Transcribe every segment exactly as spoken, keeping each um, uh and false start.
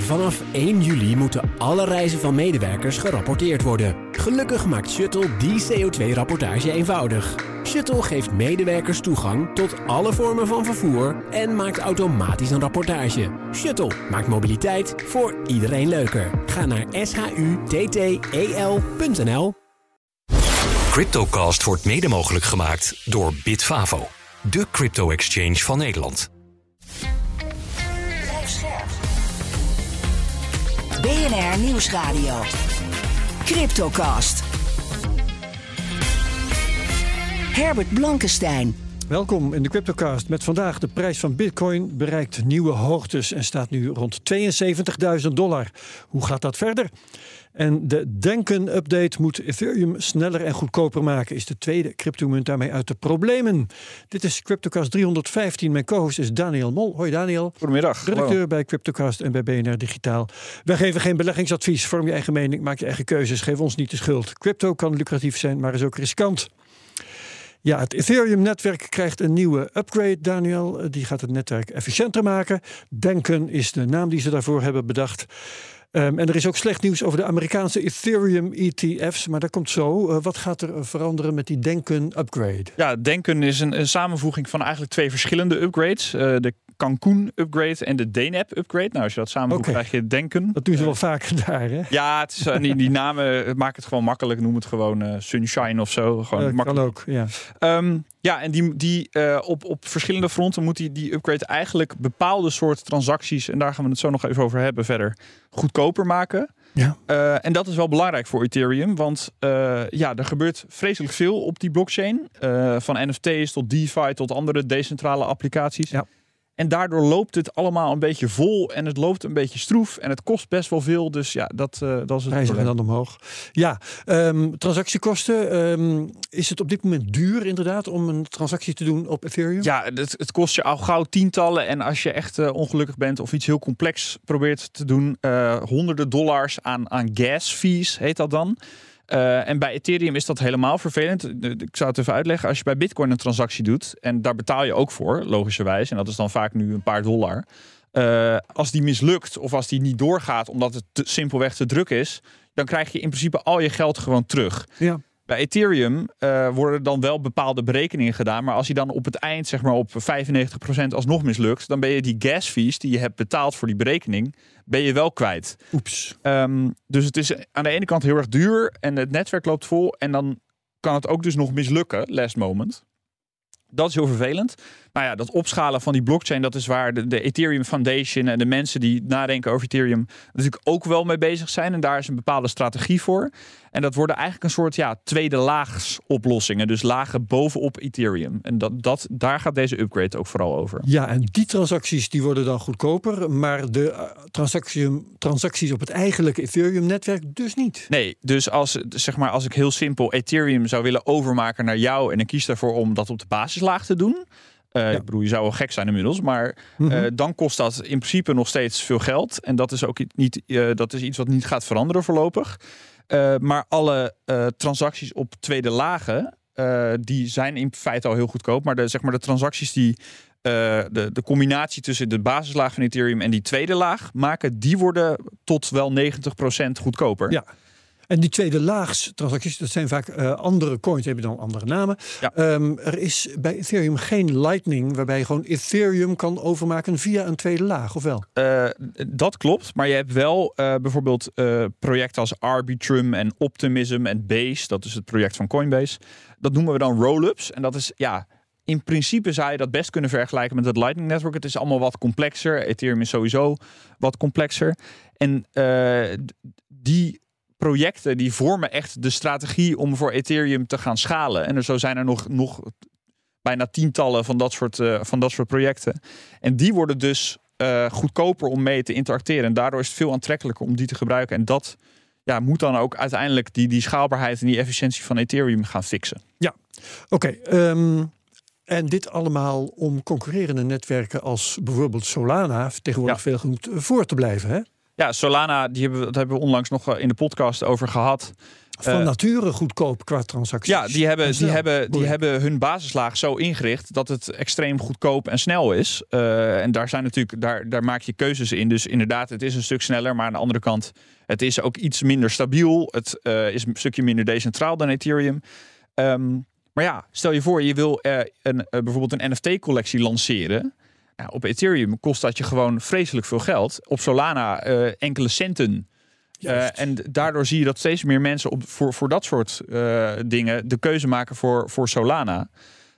Vanaf één juli moeten alle reizen van medewerkers gerapporteerd worden. Gelukkig maakt Shuttle die C O twee rapportage eenvoudig. Shuttle geeft medewerkers toegang tot alle vormen van vervoer en maakt automatisch een rapportage. Shuttle maakt mobiliteit voor iedereen leuker. Ga naar shuttl punt n l. CryptoCast wordt mede mogelijk gemaakt door Bitfavo, de crypto-exchange van Nederland. B N R Nieuwsradio. CryptoCast. Herbert Blankenstein. Welkom in de CryptoCast met vandaag de prijs van Bitcoin bereikt nieuwe hoogtes en staat nu rond tweeënzeventigduizend dollar. Hoe gaat dat verder? En de Denken-update moet Ethereum sneller en goedkoper maken, is de tweede cryptomunt daarmee uit de problemen. Dit is CryptoCast driehonderdvijftien. Mijn co-host is Daniel Mol. Hoi Daniel. Goedemiddag. Redacteur Hallo. bij CryptoCast en bij B N R Digitaal. Wij geven geen beleggingsadvies. Vorm je eigen mening, maak je eigen keuzes. Geef ons niet de schuld. Crypto kan lucratief zijn, maar is ook riskant. Ja, het Ethereum-netwerk krijgt een nieuwe upgrade, Daniel. Die gaat het netwerk efficiënter maken. Denken is de naam die ze daarvoor hebben bedacht. Um, en er is ook slecht nieuws over de Amerikaanse Ethereum E T F's. Maar dat komt zo. Uh, wat gaat er veranderen met die Denken-upgrade? Ja, Denken is een, een samenvoeging van eigenlijk twee verschillende upgrades. Uh, de Cancun-upgrade en de D N A P-upgrade. Nou, als je dat samenvoegt, okay. krijg je Denken. Dat doen ze wel uh, vaker daar, hè? Ja, het is, uh, die, die namen maken het gewoon makkelijk. Noem het gewoon uh, Sunshine of zo. Gewoon uh, makkelijk. Kan ook, ja. Um, ja, en die, die, uh, op, op verschillende fronten moet die, die upgrade eigenlijk bepaalde soort transacties, en daar gaan we het zo nog even over hebben verder, goedkoper maken. Ja. Uh, en dat is wel belangrijk voor Ethereum, want uh, ja, er gebeurt vreselijk veel op die blockchain. Uh, van N F T's tot DeFi tot andere decentrale applicaties. Ja. En daardoor loopt het allemaal een beetje vol en het loopt een beetje stroef en het kost best wel veel. Dus ja, dat, uh, dat is het prijzen gaan probleem. dan omhoog. Ja, um, transactiekosten. Um, is het op dit moment duur inderdaad om een transactie te doen op Ethereum? Ja, het, het kost je al gauw tientallen. En als je echt uh, ongelukkig bent of iets heel complex probeert te doen, uh, honderden dollars aan, aan gas fees heet dat dan. Uh, en bij Ethereum is dat helemaal vervelend. Ik zou het even uitleggen. Als je bij Bitcoin een transactie doet, en daar betaal je ook voor, logischerwijs, en dat is dan vaak nu een paar dollar. Uh, als die mislukt of als die niet doorgaat omdat het te, simpelweg te druk is, dan krijg je in principe al je geld gewoon terug. Ja. Bij Ethereum uh, worden dan wel bepaalde berekeningen gedaan, maar als die dan op het eind zeg maar op vijfennegentig procent alsnog mislukt, dan ben je die gas fees die je hebt betaald voor die berekening, ben je wel kwijt. Oeps. Um, dus het is aan de ene kant heel erg duur en het netwerk loopt vol en dan kan het ook dus nog mislukken, last moment. Dat is heel vervelend. Nou ja, dat opschalen van die blockchain, dat is waar de, de Ethereum Foundation en de mensen die nadenken over Ethereum natuurlijk ook wel mee bezig zijn. En daar is een bepaalde strategie voor. En dat worden eigenlijk een soort ja, tweede laags oplossingen. Dus lagen bovenop Ethereum. En dat, dat, daar gaat deze upgrade ook vooral over. Ja, en die transacties die worden dan goedkoper. Maar de uh, transactie, transacties op het eigenlijke Ethereum-netwerk dus niet. Nee, dus als, zeg maar, als ik heel simpel Ethereum zou willen overmaken naar jou en ik kies daarvoor om dat op de basislaag te doen. Uh, ja. Ik bedoel, je zou wel gek zijn inmiddels, maar mm-hmm. uh, dan kost dat in principe nog steeds veel geld. En dat is ook niet, uh, dat is iets wat niet gaat veranderen voorlopig. Uh, maar alle uh, transacties op tweede lagen, uh, die zijn in feite al heel goedkoop. Maar de, zeg maar de transacties die uh, de, de combinatie tussen de basislaag van Ethereum en die tweede laag maken, die worden tot wel negentig procent goedkoper. Ja. En die tweede laags transacties, dat zijn vaak uh, andere coins, die hebben dan andere namen. Ja. Um, er is bij Ethereum geen Lightning, waarbij je gewoon Ethereum kan overmaken via een tweede laag, of wel? Uh, dat klopt, maar je hebt wel uh, bijvoorbeeld uh, projecten als Arbitrum en Optimism en Base, dat is het project van Coinbase. Dat noemen we dan roll-ups en dat is, ja, in principe zou je dat best kunnen vergelijken met het Lightning Network. Het is allemaal wat complexer. Ethereum is sowieso wat complexer. En uh, die projecten die vormen echt de strategie om voor Ethereum te gaan schalen. En er zo zijn er nog, nog bijna tientallen van dat soort, uh, van dat soort projecten. En die worden dus uh, goedkoper om mee te interacteren. En daardoor is het veel aantrekkelijker om die te gebruiken. En dat ja, moet dan ook uiteindelijk die, die schaalbaarheid en die efficiëntie van Ethereum gaan fixen. Ja, oké. Okay, um... En dit allemaal om concurrerende netwerken als bijvoorbeeld Solana tegenwoordig ja. veel genoemd voor te blijven, hè? Ja, Solana, die hebben, dat hebben we onlangs nog in de podcast over gehad. Van Uh, nature goedkoop qua transacties. Ja, die hebben, die, hebben, die Oei. hebben hun basislaag zo ingericht dat het extreem goedkoop en snel is. Uh, en daar zijn natuurlijk, daar, daar maak je keuzes in. Dus inderdaad, het is een stuk sneller. Maar aan de andere kant, het is ook iets minder stabiel. Het uh, is een stukje minder decentraal dan Ethereum. Um, maar ja, stel je voor, je wil uh, een, uh, bijvoorbeeld een N F T-collectie lanceren. Nou, op Ethereum kost dat je gewoon vreselijk veel geld. Op Solana uh, enkele centen. Uh, en daardoor zie je dat steeds meer mensen op, voor, voor dat soort uh, dingen de keuze maken voor, voor Solana.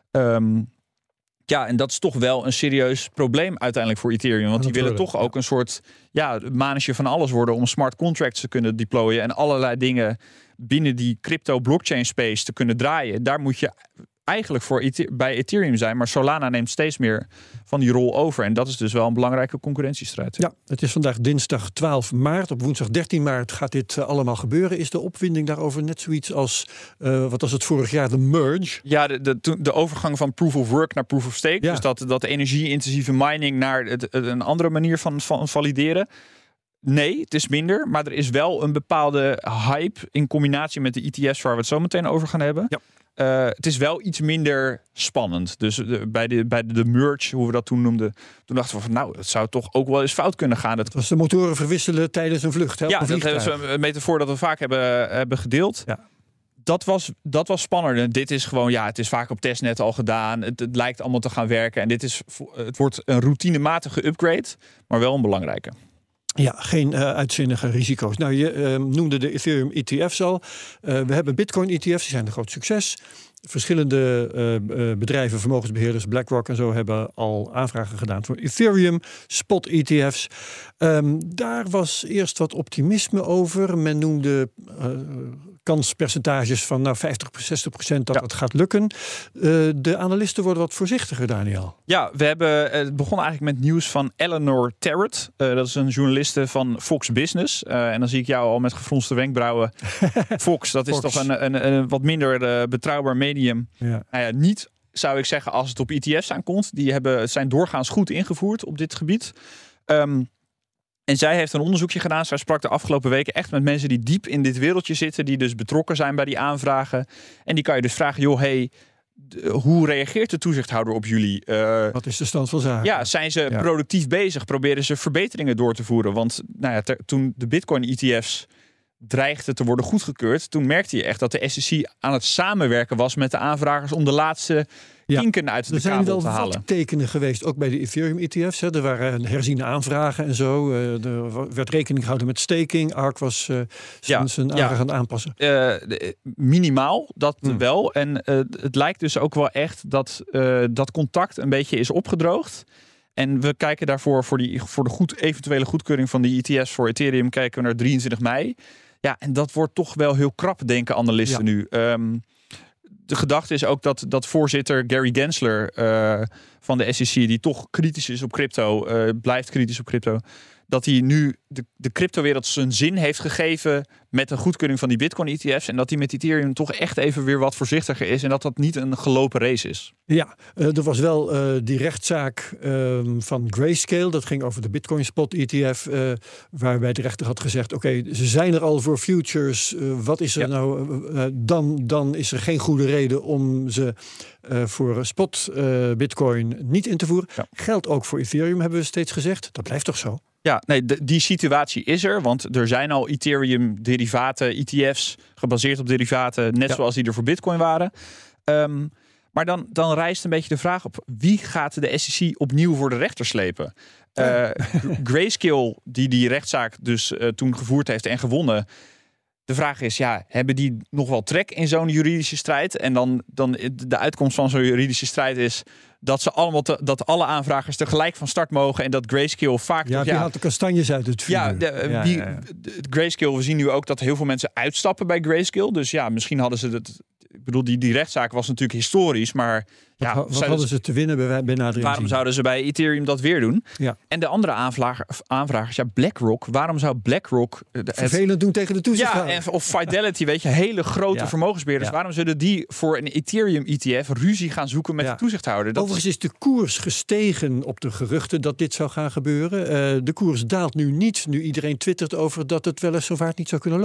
Um, ja, en dat is toch wel een serieus probleem uiteindelijk voor Ethereum. Want die willen toch ook een soort ja, manetje van alles worden om smart contracts te kunnen deployen en allerlei dingen binnen die crypto blockchain space te kunnen draaien. Daar moet je eigenlijk voor bij Ethereum zijn, maar Solana neemt steeds meer van die rol over. En dat is dus wel een belangrijke concurrentiestrijd. Ja, het is vandaag dinsdag twaalf maart. Op woensdag dertien maart gaat dit uh, allemaal gebeuren. Is de opwinding daarover net zoiets als, uh, wat was het vorig jaar, de merge? Ja, de, de, de overgang van proof of work naar proof of stake. Ja. Dus dat, dat energie-intensieve mining naar het, het, een andere manier van, van valideren. Nee, het is minder, maar er is wel een bepaalde hype in combinatie met de E T F's waar we het zo meteen over gaan hebben. Ja. Uh, het is wel iets minder spannend. Dus de, bij, de, bij de, de merge, hoe we dat toen noemden, toen dachten we van nou, het zou toch ook wel eens fout kunnen gaan. Dat was de motoren verwisselen tijdens een vlucht. Hè, ja, een dat is een metafoor dat we vaak hebben, hebben gedeeld. Ja. Dat was, dat was spannender. Dit is gewoon, ja, het is vaak op testnet al gedaan. Het, het lijkt allemaal te gaan werken. En dit is, het wordt een routinematige upgrade, maar wel een belangrijke. Ja, geen uh, uitzinnige risico's. Nou, je uh, noemde de Ethereum E T F's al. Uh, we hebben Bitcoin E T F's, die zijn een groot succes. Verschillende uh, uh, bedrijven, vermogensbeheerders, BlackRock en zo, hebben al aanvragen gedaan voor Ethereum, spot E T F's. Um, daar was eerst wat optimisme over. Men noemde uh, kanspercentages van nou vijftig, zestig procent dat ja. het gaat lukken. Uh, de analisten worden wat voorzichtiger, Daniel. Ja, we hebben, het begon eigenlijk met nieuws van Eleanor Terrett. Uh, dat is een journaliste van Fox Business. Uh, en dan zie ik jou al met gefronste wenkbrauwen. Fox, dat is Fox. toch een, een, een wat minder uh, betrouwbaar medium. Ja. Nou ja, niet zou ik zeggen als het op E T F's aankomt. Die hebben, zijn doorgaans goed ingevoerd op dit gebied. Um, En zij heeft een onderzoekje gedaan. Zij sprak de afgelopen weken echt met mensen die diep in dit wereldje zitten. Die dus betrokken zijn bij die aanvragen. En die kan je dus vragen, joh, hey, d- hoe reageert de toezichthouder op jullie? Uh, Wat is de stand van zaken? ja, zijn ze Ja. productief bezig? Proberen ze verbeteringen door te voeren? Want nou ja, ter, toen de Bitcoin E T F's dreigden te worden goedgekeurd, toen merkte je echt dat de S E C aan het samenwerken was met de aanvragers om de laatste Ja. kinken uit de Er zijn kabel wel te halen. wat tekenen geweest, ook bij de Ethereum E T F's. Hè. Er waren herziene aanvragen en zo. Uh, er werd rekening gehouden met staking. Ark was uh, zijn, Ja, zijn ja. aanvraag aan het aanpassen. Uh, de- minimaal, dat Hmm. wel. En uh, het lijkt dus ook wel echt dat uh, dat contact een beetje is opgedroogd. En we kijken daarvoor voor, die, voor de goed, eventuele goedkeuring van die E T F's voor Ethereum kijken we naar drieëntwintig mei. Ja, en dat wordt toch wel heel krap, denken analisten Ja. nu. Um, de gedachte is ook dat, dat voorzitter Gary Gensler uh, van de S E C, die toch kritisch is op crypto, uh, blijft kritisch op crypto, dat hij nu de, de cryptowereld zijn zin heeft gegeven met een goedkeuring van die Bitcoin E T F's. En dat hij met Ethereum toch echt even weer wat voorzichtiger is. En dat dat niet een gelopen race is. Ja, uh, er was wel uh, die rechtszaak uh, van Grayscale. Dat ging over de Bitcoin Spot E T F. Uh, waarbij de rechter had gezegd, oké, okay, ze zijn er al voor futures. Uh, wat is er Ja. nou? Uh, dan, dan is er geen goede reden om ze uh, voor spot uh, Bitcoin niet in te voeren. Ja. Geldt ook voor Ethereum, hebben we steeds gezegd. Dat blijft toch zo? Ja, nee, de, die situatie is er. Want er zijn al Ethereum-derivaten, E T F's, gebaseerd op derivaten, net Ja. zoals die er voor Bitcoin waren. Um, maar dan, dan rijst een beetje de vraag op, wie gaat de S E C opnieuw voor de rechter slepen? Uh, Grayscale, die die rechtszaak dus uh, toen gevoerd heeft en gewonnen. De vraag is, ja, hebben die nog wel trek in zo'n juridische strijd? En dan, dan de uitkomst van zo'n juridische strijd is dat ze allemaal te, dat alle aanvragers tegelijk van start mogen en dat Grayscale vaak Ja, toch, die ja, haalt de kastanjes uit het vuur. ja, de, Ja, die, ja, ja. de- Grayscale, we zien nu ook dat heel veel mensen uitstappen bij Grayscale. Dus ja, misschien hadden ze het. Ik bedoel, die, die rechtszaak was natuurlijk historisch, maar ja, Wat, wat zouden hadden ze- ze te winnen bij, bij nadere waarom inzien? zouden ze bij Ethereum dat weer doen? Ja. En de andere aanvrager, aanvragers, ja, BlackRock. Waarom zou BlackRock eh, het, Vervelend doen tegen de ja, toezichthouder. en, of Fidelity, weet je, hele grote Ja. vermogensbeheerders. Ja. Waarom zullen die voor een Ethereum E T F ruzie gaan zoeken met Ja. de toezichthouder? Dat Overigens is de koers gestegen op de geruchten dat dit zou gaan gebeuren. Uh, de koers daalt nu niet, nu iedereen twittert over dat het wel eens zo vaart niet zou kunnen lopen.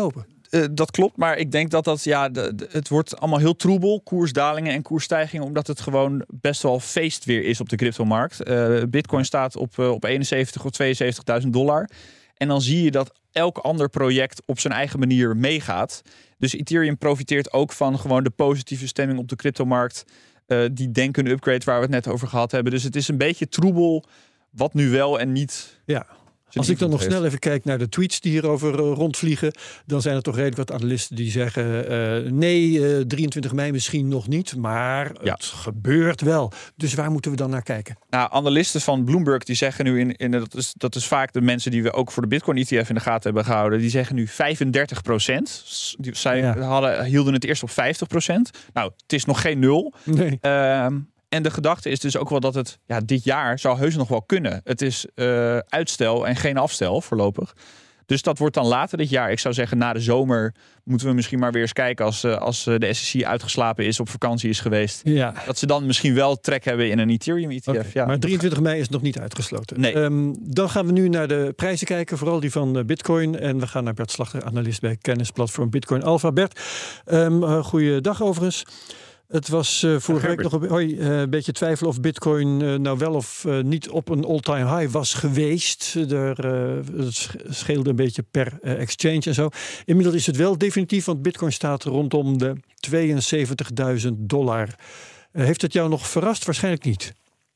uh, dat klopt, maar ik denk dat dat ja, de, de, het wordt allemaal heel troebel, koersdalingen en koersstijgingen, omdat het gewoon best wel feest weer is op de cryptomarkt. Uh, Bitcoin staat op, uh, op eenenzeventig of tweeënzeventigduizend dollar. En dan zie je dat elk ander project op zijn eigen manier meegaat. Dus Ethereum profiteert ook van gewoon de positieve stemming op de cryptomarkt. Uh, die denkende upgrade waar we het net over gehad hebben. Dus het is een beetje troebel wat nu wel en niet. Ja. Als ik dan nog snel even kijk naar de tweets die hierover uh, rondvliegen, dan zijn er toch redelijk wat analisten die zeggen uh, nee, uh, drieëntwintig mei misschien nog niet, maar ja. het gebeurt wel. Dus waar moeten we dan naar kijken? Nou, analisten van Bloomberg die zeggen nu, in, in dat, is, dat is vaak de mensen die we ook voor de Bitcoin E T F in de gaten hebben gehouden, die zeggen nu vijfendertig procent. Zij ja. hadden, hielden het eerst op vijftig procent. Nou, het is nog geen nul. Nee. Uh, En de gedachte is dus ook wel dat het ja, dit jaar zou heus nog wel kunnen. Het is uh, uitstel en geen afstel voorlopig. Dus dat wordt dan later dit jaar. Ik zou zeggen, na de zomer moeten we misschien maar weer eens kijken als, uh, als de S E C uitgeslapen is, op vakantie is geweest. Ja. Dat ze dan misschien wel trek hebben in een Ethereum E T F. Okay, ja. Maar drieëntwintig mei is nog niet uitgesloten. Nee. Um, dan gaan we nu naar de prijzen kijken, vooral die van uh, Bitcoin. En we gaan naar Bert Slachter, analist bij kennisplatform Bitcoin Alpha. Bert, um, uh, goeiedag overigens. Het was uh, vorige week nog een, hoi, uh, een beetje twijfel of Bitcoin uh, nou wel of uh, niet op een all-time high was geweest. Er, uh, het scheelde een beetje per uh, exchange en zo. Inmiddels is het wel definitief, want Bitcoin staat rondom de tweeënzeventigduizend dollar. Uh, heeft het jou nog verrast? Waarschijnlijk niet.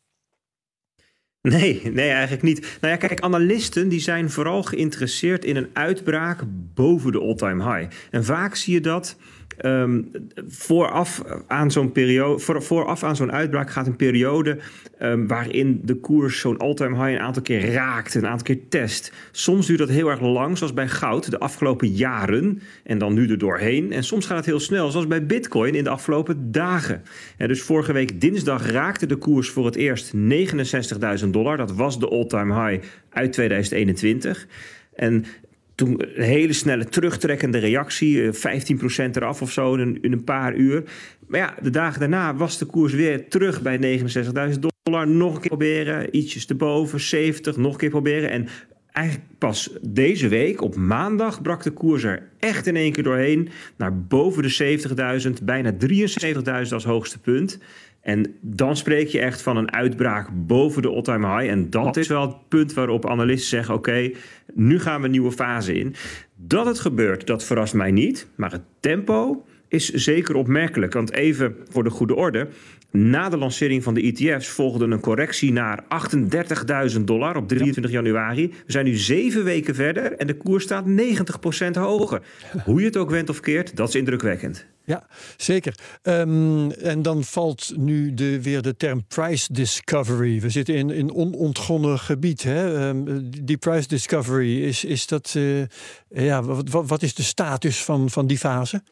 Nee, nee, eigenlijk niet. Nou ja, kijk, analisten die zijn vooral geïnteresseerd in een uitbraak boven de all-time high. En vaak zie je dat um, vooraf aan zo'n periode, voor, vooraf aan zo'n uitbraak gaat een periode um, waarin de koers zo'n all-time high een aantal keer raakt, een aantal keer test. Soms duurt dat heel erg lang, zoals bij goud de afgelopen jaren en dan nu er doorheen. En soms gaat het heel snel, zoals bij Bitcoin in de afgelopen dagen. Ja, dus vorige week dinsdag raakte de koers voor het eerst negenenzestigduizend dollar. Dat was de all-time high uit tweeduizend eenentwintig. En toen een hele snelle terugtrekkende reactie, vijftien procent eraf of zo in, in een paar uur. Maar ja, de dagen daarna was de koers weer terug bij negenenzestigduizend dollar. Nog een keer proberen, ietsjes erboven, zeventig, nog een keer proberen. En eigenlijk pas deze week, op maandag, brak de koers er echt in één keer doorheen. Naar boven de zeventigduizend, bijna drieënzeventigduizend als hoogste punt. En dan spreek je echt van een uitbraak boven de all-time high. En dat is wel het punt waarop analisten zeggen, oké, okay, nu gaan we een nieuwe fase in. Dat het gebeurt, dat verrast mij niet. Maar het tempo is zeker opmerkelijk. Want even voor de goede orde, na de lancering van de E T F's volgde een correctie naar achtendertigduizend dollar op drieëntwintig januari. We zijn nu zeven weken verder en de koers staat negentig procent hoger. Hoe je het ook wendt of keert, dat is indrukwekkend. Ja, zeker. Um, en dan valt nu de, weer de term price discovery. We zitten in een onontgonnen gebied. Hè? Um, die price discovery, is, is dat, uh, ja, wat, wat is de status van, van die fase?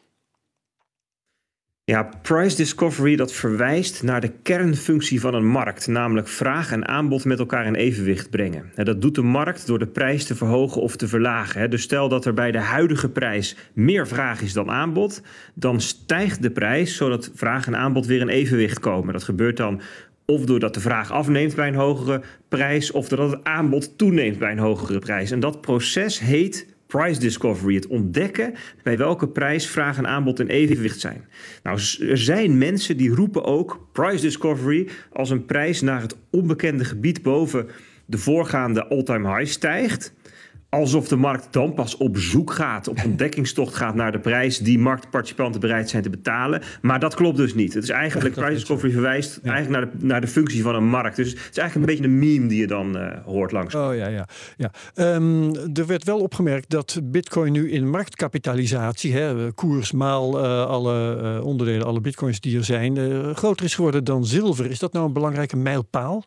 Ja, price discovery, dat verwijst naar de kernfunctie van een markt, namelijk vraag en aanbod met elkaar in evenwicht brengen. Dat doet de markt door de prijs te verhogen of te verlagen. Dus stel dat er bij de huidige prijs meer vraag is dan aanbod, dan stijgt de prijs zodat vraag en aanbod weer in evenwicht komen. Dat gebeurt dan of doordat de vraag afneemt bij een hogere prijs, of doordat het aanbod toeneemt bij een hogere prijs. En dat proces heet price discovery, het ontdekken bij welke prijs vraag en aanbod in evenwicht zijn. Nou, er zijn mensen die roepen ook price discovery als een prijs naar het onbekende gebied boven de voorgaande all-time high stijgt. Alsof de markt dan pas op zoek gaat, op ontdekkingstocht gaat naar de prijs die marktparticipanten bereid zijn te betalen. Maar dat klopt dus niet. Het is eigenlijk, price discovery verwijst ja. eigenlijk naar de, naar de functie van een markt. Dus het is eigenlijk een beetje een meme die je dan uh, hoort langs. Oh ja, ja. ja. Um, er werd wel opgemerkt dat Bitcoin nu in marktkapitalisatie, hè, koers maal uh, alle uh, onderdelen, alle bitcoins die er zijn, uh, groter is geworden dan zilver. Is dat nou een belangrijke mijlpaal?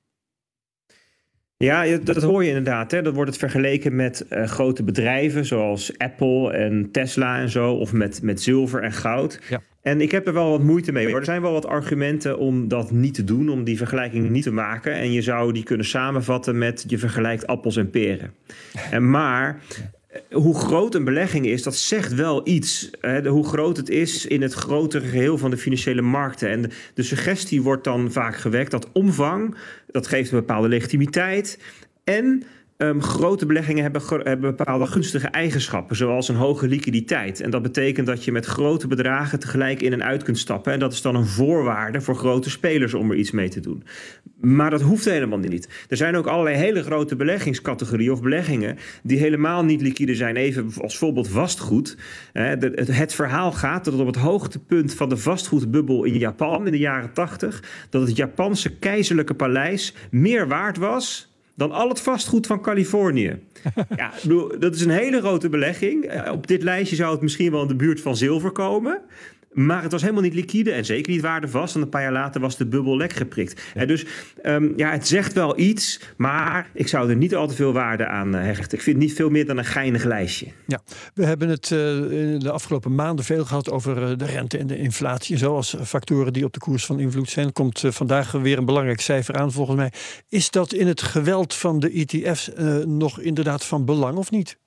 Ja, dat hoor je inderdaad. Hè. Dat wordt het vergeleken met uh, grote bedrijven zoals Apple en Tesla en zo. Of met, met zilver en goud. Ja. En ik heb er wel wat moeite mee. Er zijn wel wat argumenten om dat niet te doen. Om die vergelijking niet te maken. En je zou die kunnen samenvatten met je vergelijkt appels en peren. En maar hoe groot een belegging is, dat zegt wel iets. Hè, hoe groot het is in het grotere geheel van de financiële markten. En de, de suggestie wordt dan vaak gewekt dat omvang, dat geeft een bepaalde legitimiteit. En Um, grote beleggingen hebben, hebben bepaalde gunstige eigenschappen, zoals een hoge liquiditeit. En dat betekent dat je met grote bedragen tegelijk in en uit kunt stappen. En dat is dan een voorwaarde voor grote spelers om er iets mee te doen. Maar dat hoeft helemaal niet. Er zijn ook allerlei hele grote beleggingscategorieën of beleggingen die helemaal niet liquide zijn. Even als voorbeeld vastgoed. Het verhaal gaat dat op het hoogtepunt van de vastgoedbubbel in Japan in de jaren tachtig, dat het Japanse keizerlijke paleis meer waard was dan al het vastgoed van Californië. Ja, dat is een hele grote belegging. Op dit lijstje zou het misschien wel in de buurt van zilver komen. Maar het was helemaal niet liquide en zeker niet waardevast. En een paar jaar later was de bubbel lek geprikt. Ja. Dus um, ja, het zegt wel iets, maar ik zou er niet al te veel waarde aan hechten. Ik vind het niet veel meer dan een geinig lijstje. Ja, we hebben het uh, in de afgelopen maanden veel gehad over uh, de rente en de inflatie. En zo als factoren die op de koers van invloed zijn. Komt uh, vandaag weer een belangrijk cijfer aan volgens mij. Is dat in het geweld van de E T F's uh, nog inderdaad van belang of niet?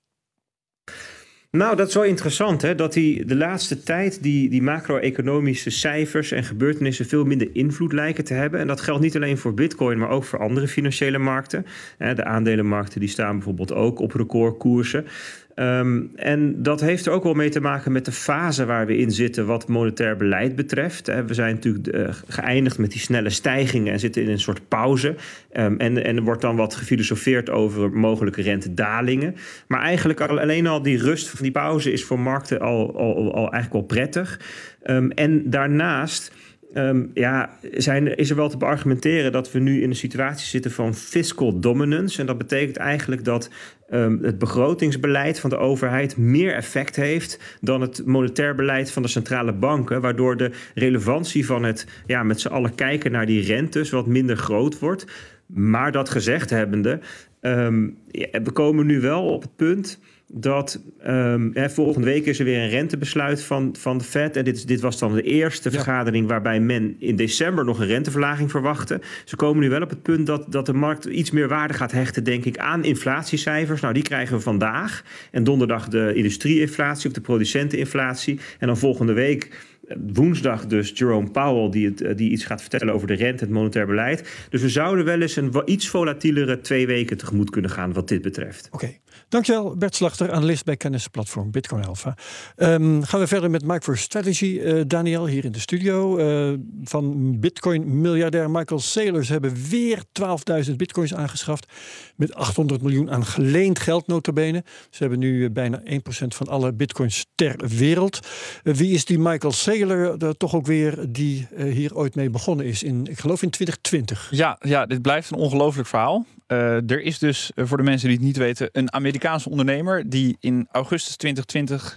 Nou, dat is wel interessant, hè? Dat die de laatste tijd die, die macro-economische cijfers en gebeurtenissen veel minder invloed lijken te hebben. En dat geldt niet alleen voor Bitcoin, maar ook voor andere financiële markten. De aandelenmarkten die staan bijvoorbeeld ook op recordkoersen. Um, en dat heeft er ook wel mee te maken met de fase waar we in zitten wat monetair beleid betreft. We zijn natuurlijk uh, geëindigd met die snelle stijgingen en zitten in een soort pauze. Um, en, en er wordt dan wat gefilosofeerd over mogelijke rentedalingen. Maar eigenlijk al, alleen al die rust van die pauze is voor markten al, al, al eigenlijk wel prettig. Um, en daarnaast Um, ja, zijn, is er wel te beargumenteren dat we nu in een situatie zitten van fiscal dominance. En dat betekent eigenlijk dat um, het begrotingsbeleid van de overheid meer effect heeft dan het monetair beleid van de centrale banken. Waardoor de relevantie van het ja, met z'n allen kijken naar die rentes wat minder groot wordt. Maar dat gezegd hebbende, um, ja, we komen nu wel op het punt dat um, hè, volgende week is er weer een rentebesluit van, van de Fed. En dit, dit was dan de eerste ja. vergadering waarbij men in december nog een renteverlaging verwachtte. Ze komen nu wel op het punt dat, dat de markt iets meer waarde gaat hechten, denk ik, aan inflatiecijfers. Nou, die krijgen we vandaag. En donderdag de industrieinflatie of de producenteninflatie. En dan volgende week woensdag dus Jerome Powell die, het, die iets gaat vertellen over de rente, het monetair beleid. Dus we zouden wel eens een iets volatielere twee weken tegemoet kunnen gaan wat dit betreft. Oké, okay. Dankjewel Bert Slachter, analist bij kennisplatform Bitcoin Alpha. Um, gaan we verder met MicroStrategy. Uh, Daniel hier in de studio. Uh, van Bitcoin-miljardair Michael Saylor. Ze hebben weer twaalfduizend bitcoins aangeschaft. Met achthonderd miljoen aan geleend geld nota bene. Ze hebben nu bijna één procent van alle bitcoins ter wereld. Uh, wie is die Michael Saylor? Uh, toch ook weer die uh, hier ooit mee begonnen is. In, ik geloof in twintig twintig. Ja, ja, dit blijft een ongelooflijk verhaal. Uh, er is dus, uh, voor de mensen die het niet weten, een Amerikaanse ondernemer die in augustus twintig twintig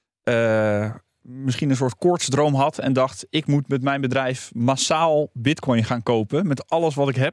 uh, misschien een soort koortsdroom had en dacht, ik moet met mijn bedrijf massaal bitcoin gaan kopen met alles wat ik heb.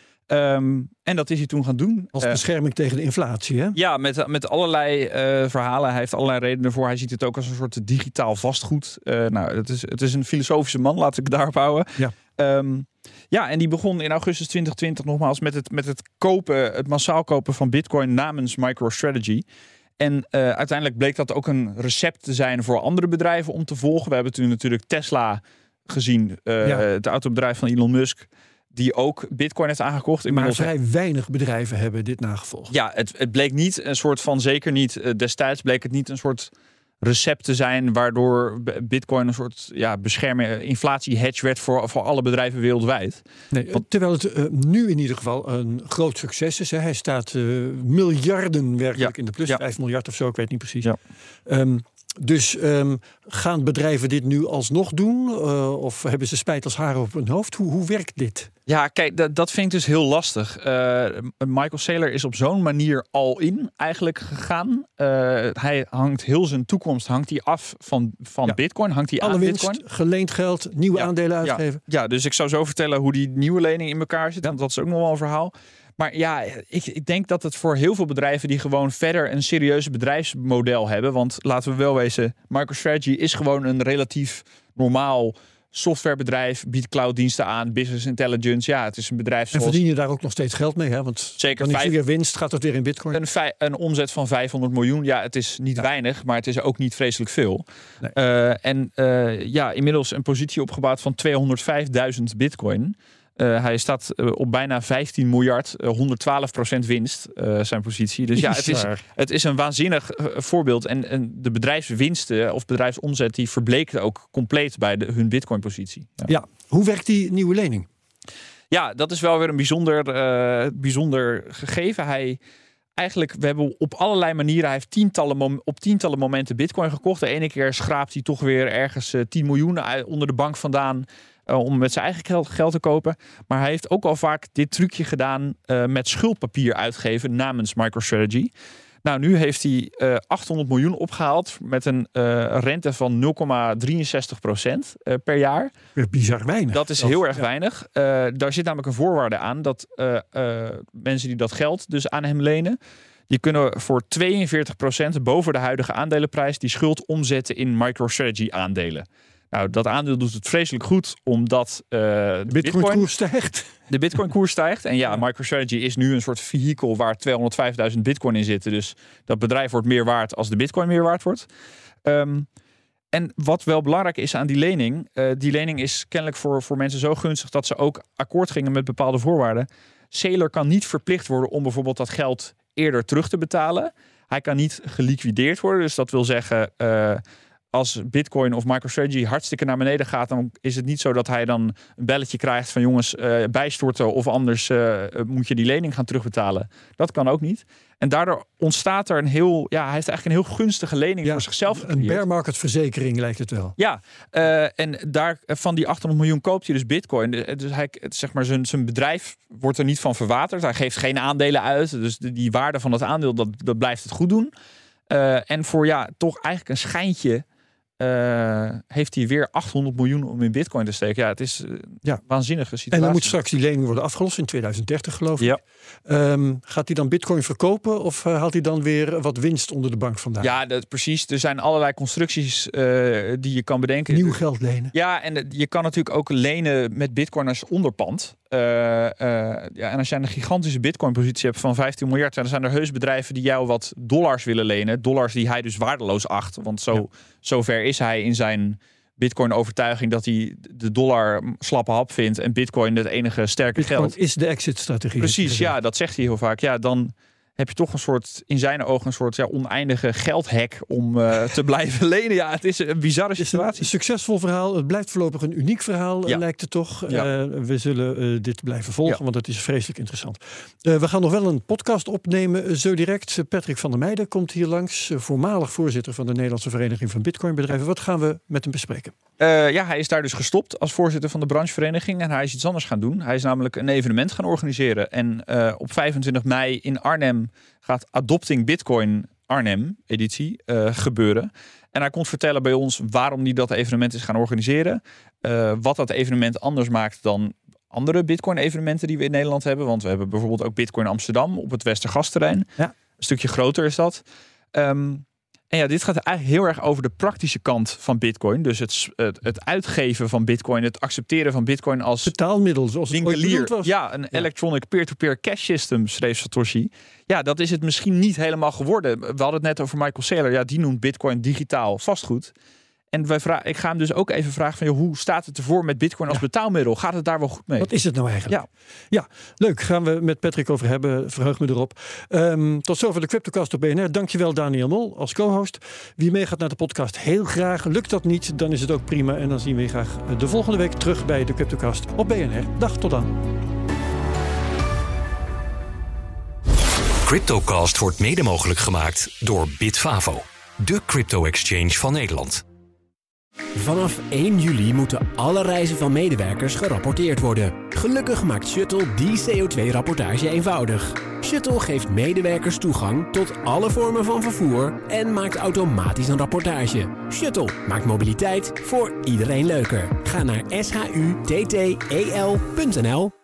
Um, en dat is hij toen gaan doen. Als bescherming uh, tegen de inflatie, hè? Ja, met, met allerlei uh, verhalen. Hij heeft allerlei redenen voor. Hij ziet het ook als een soort digitaal vastgoed. Uh, nou, het is, het is een filosofische man, laat ik het daarop houden. Ja. Um, ja, en die begon in augustus twintig twintig nogmaals met het, met het kopen, het massaal kopen van bitcoin namens MicroStrategy. En uh, uiteindelijk bleek dat ook een recept te zijn voor andere bedrijven om te volgen. We hebben toen natuurlijk Tesla gezien, uh, ja. het autobedrijf van Elon Musk, die ook bitcoin heeft aangekocht. Maar vrij weinig bedrijven hebben dit nagevolgd. Ja, het, het bleek niet een soort van, zeker niet uh, destijds, bleek het niet een soort recept te zijn waardoor bitcoin een soort ja, bescherming, inflatie-hedge werd voor, voor alle bedrijven wereldwijd. Nee, Want, terwijl het uh, nu in ieder geval een groot succes is. Hè. Hij staat uh, miljarden werkelijk ja, in de plus. Ja. Vijf miljard of zo, ik weet niet precies. Ja. Um, Dus um, gaan bedrijven dit nu alsnog doen? Uh, of hebben ze spijt als haren op hun hoofd? Hoe, hoe werkt dit? Ja, kijk, dat, dat vind ik dus heel lastig. Uh, Michael Saylor is op zo'n manier al in eigenlijk gegaan. Uh, hij hangt heel zijn toekomst hangt hij af van, van ja. bitcoin. Hangt hij Alle aan winst, bitcoin. Geleend geld, nieuwe ja. aandelen uitgeven. Ja. ja, dus ik zou zo vertellen hoe die nieuwe lening in elkaar zit. Ja. Want dat is ook nog wel een verhaal. Maar ja, ik, ik denk dat het voor heel veel bedrijven die gewoon verder een serieuze bedrijfsmodel hebben. Want laten we wel wezen, MicroStrategy is gewoon een relatief normaal softwarebedrijf, biedt clouddiensten aan, business intelligence. Ja, het is een bedrijf zoals... En verdien je daar ook nog steeds geld mee, hè? Want zeker wanneer vijf... je weer winst, gaat dat weer in bitcoin. Een, vij... een omzet van vijfhonderd miljoen, ja, het is niet ja. weinig, maar het is ook niet vreselijk veel. Nee. Uh, en uh, ja, inmiddels een positie opgebouwd van tweehonderdvijfduizend bitcoin. Uh, hij staat uh, op bijna vijftien miljard, uh, honderdtwaalf procent winst, uh, zijn positie. Dus ja, het is, het is een waanzinnig uh, voorbeeld. En, en de bedrijfswinsten of bedrijfsomzet, die verbleekte ook compleet bij de, hun Bitcoin-positie. Ja. ja, hoe werkt die nieuwe lening? Ja, dat is wel weer een bijzonder, uh, bijzonder gegeven. Hij... Eigenlijk, we hebben op allerlei manieren, hij heeft tientallen mom- op tientallen momenten Bitcoin gekocht. De ene keer schraapt hij toch weer ergens uh, tien miljoen uit, onder de bank vandaan uh, om met zijn eigen geld, geld te kopen. Maar hij heeft ook al vaak dit trucje gedaan uh, met schuldpapier uitgeven namens MicroStrategy. Nou, nu heeft hij uh, achthonderd miljoen opgehaald met een uh, rente van nul komma drieënzestig procent uh, per jaar. Bizar weinig. Dat is dat, heel erg ja. weinig. Uh, daar zit namelijk een voorwaarde aan dat uh, uh, mensen die dat geld dus aan hem lenen, die kunnen voor tweeënveertig procent boven de huidige aandelenprijs die schuld omzetten in MicroStrategy aandelen. Nou, dat aandeel doet het vreselijk goed, omdat uh, de Bitcoin-koers stijgt. De Bitcoin-koers stijgt. En ja, MicroStrategy is nu een soort vehikel waar tweehonderdvijfduizend Bitcoin in zitten. Dus dat bedrijf wordt meer waard als de Bitcoin meer waard wordt. Um, en wat wel belangrijk is aan die lening, uh, die lening is kennelijk voor, voor mensen zo gunstig dat ze ook akkoord gingen met bepaalde voorwaarden. Saylor kan niet verplicht worden om bijvoorbeeld dat geld eerder terug te betalen. Hij kan niet geliquideerd worden. Dus dat wil zeggen, Uh, als Bitcoin of MicroStrategy hartstikke naar beneden gaat, dan is het niet zo dat hij dan een belletje krijgt van jongens, uh, bijstorten of anders uh, moet je die lening gaan terugbetalen. Dat kan ook niet. En daardoor ontstaat er een heel, ja, hij heeft eigenlijk een heel gunstige lening ja, voor zichzelf gecreëerd. Een bear market verzekering lijkt het wel. Ja, uh, en daar van die achthonderd miljoen koopt hij dus Bitcoin. Dus hij, zeg maar, zijn, zijn bedrijf wordt er niet van verwaterd. Hij geeft geen aandelen uit. Dus die, die waarde van het aandeel, dat, dat blijft het goed doen. Uh, en voor ja, toch eigenlijk een schijntje Uh, heeft hij weer achthonderd miljoen om in Bitcoin te steken. Ja, het is uh, ja. een waanzinnige situatie. En dan moet straks die lening worden afgelost in tweeduizend dertig, geloof ik. Ja. Um, gaat hij dan Bitcoin verkopen of uh, haalt hij dan weer wat winst onder de bank vandaan? Ja, dat, precies. Er zijn allerlei constructies uh, die je kan bedenken. Nieuw geld lenen. Ja, en je kan natuurlijk ook lenen met Bitcoin als onderpand. Uh, uh, ja, en als je een gigantische Bitcoin-positie hebt van vijftien miljard... dan zijn er heus bedrijven die jou wat dollars willen lenen. Dollars die hij dus waardeloos acht. Want zo, ja. zover is hij in zijn Bitcoin-overtuiging dat hij de dollar slappe hap vindt en Bitcoin het enige sterke Bitcoin geld. Is de exit-strategie. Precies, ja, dat zegt hij heel vaak. Ja, dan heb je toch een soort, in zijn ogen, een soort ja, oneindige geldhek om uh, te blijven lenen. Ja, het is een bizarre situatie. Het is een succesvol verhaal. Het blijft voorlopig een uniek verhaal, ja. lijkt het toch. Ja. Uh, we zullen uh, dit blijven volgen, ja. want het is vreselijk interessant. Uh, we gaan nog wel een podcast opnemen, uh, zo direct. Patrick van der Meijden komt hier langs, uh, voormalig voorzitter van de Nederlandse Vereniging van Bitcoinbedrijven. Wat gaan we met hem bespreken? Uh, ja, hij is daar dus gestopt als voorzitter van de branchevereniging en hij is iets anders gaan doen. Hij is namelijk een evenement gaan organiseren. En uh, op vijfentwintig mei in Arnhem gaat Adopting Bitcoin Arnhem editie uh, gebeuren. En hij komt vertellen bij ons waarom hij dat evenement is gaan organiseren. Uh, wat dat evenement anders maakt dan andere Bitcoin evenementen die we in Nederland hebben. Want we hebben bijvoorbeeld ook Bitcoin Amsterdam op het Westergasterrein. Ja. Een stukje groter is dat. Um, En ja, dit gaat eigenlijk heel erg over de praktische kant van Bitcoin. Dus het, het, het uitgeven van Bitcoin, het accepteren van Bitcoin als betaalmiddel, zoals het ooit bedoeld was. Ja, een ja. electronic peer-to-peer cash system, schreef Satoshi. Ja, dat is het misschien niet helemaal geworden. We hadden het net over Michael Saylor. Ja, die noemt Bitcoin digitaal vastgoed. En wij vragen, ik ga hem dus ook even vragen van, joh, hoe staat het ervoor met Bitcoin als ja. betaalmiddel? Gaat het daar wel goed mee? Wat is het nou eigenlijk? Ja, ja leuk. Gaan we met Patrick over hebben. Verheug me erop. Um, tot zover de Cryptocast op B N R. Dankjewel Daniel Mol als co-host. Wie meegaat naar de podcast, heel graag. Lukt dat niet, dan is het ook prima. En dan zien we je graag de volgende week terug bij de Cryptocast op B N R. Dag, tot dan. Cryptocast wordt mede mogelijk gemaakt door Bitfavo, de crypto-exchange van Nederland. Vanaf één juli moeten alle reizen van medewerkers gerapporteerd worden. Gelukkig maakt Shuttle die C O twee rapportage eenvoudig. Shuttle geeft medewerkers toegang tot alle vormen van vervoer en maakt automatisch een rapportage. Shuttle maakt mobiliteit voor iedereen leuker. Ga naar s h u t t e l punt n l.